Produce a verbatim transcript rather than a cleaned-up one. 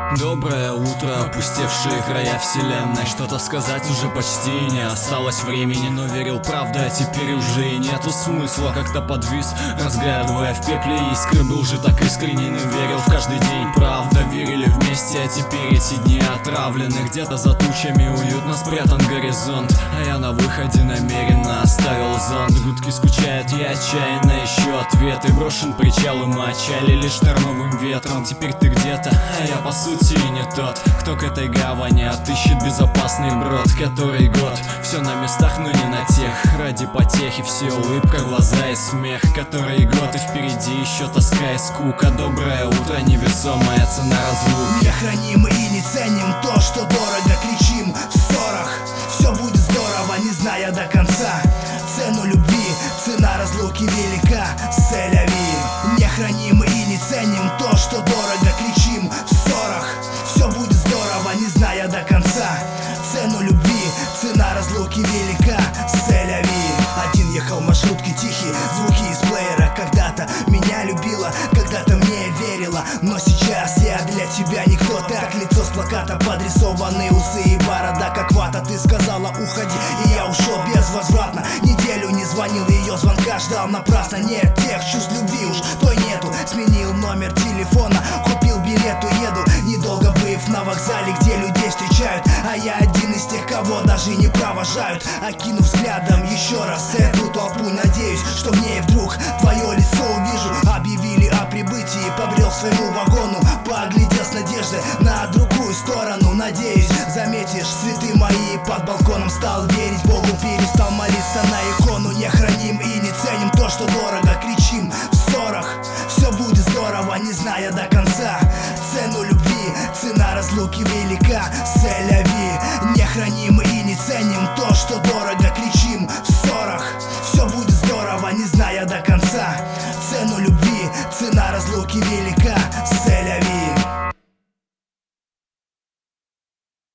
Доброе утро, опустевшие края вселенной. Что-то сказать уже почти не осталось времени, но верил правда, а теперь уже и нету смысла. Как-то подвис, разглядывая в пепле искры. Был же так искренен и верил в каждый день. Правда, верили вместе, а теперь эти дни отравлены. Где-то за тучами уютно спрятан горизонт, а я на выходе намеренно оставил зонт. Гудки скучают, я отчаянно ищу ответы. Брошен причал, и мы отчалили штормовым ветром. Теперь ты где-то, а я по сути и не тот, кто к этой гавани отыщет безопасный брод. Который год, все на местах, но не на тех. Ради потехи все улыбка, глаза и смех. Который год, и впереди еще тоска и скука. Доброе утро, невесомая цена разлуки. Не храним и не ценим то, что дорого. Кричим в ссорах, все будет здорово, не зная до конца цену любви. Цена разлуки велика, c'est-la-vie. Не храним и не ценим то, что дорого. Кричим в ссорах, все будет здорово, не зная до конца цену любви. Цена разлуки велика, c'est-la-vie. Один ехал в маршрутке тихий, звуки из плеера. Когда-то меня любила, когда-то мне верила, но сейчас я для тебя никто. Так лицо с плаката, подрисованные усы и борода как вата. Ты сказала уходи, и я ушел безвозвратно. Неделю не звонил, ее звонка ждал напрасно. Нет тех чувств любви уж той нету. Сменил номер телефона, купил билет, уеду. Недолго быв на вокзале, где людей встречают, а я один из тех, кого даже не провожают. Окинув взглядом еще раз эту толпу, надеюсь, что в ней вдруг твое лицо увижу. Объявили о прибытии, побрел к своему вагону, поглядел с надеждой на другую сторону. Надеюсь, заметишь цветы мои под балконом. Стал верить Богу, перестал молиться на икону. Не храним и не ценим то, что дорого. Кричим в ссорах, все будет здорово, не зная до конца цену любви. Цена разлуки велика, c'est-la-vie. Не храним и не ценим то, что дорого. Кричим в ссорах, все будет здорово, не зная до конца цену любви. Цена разлуки велика,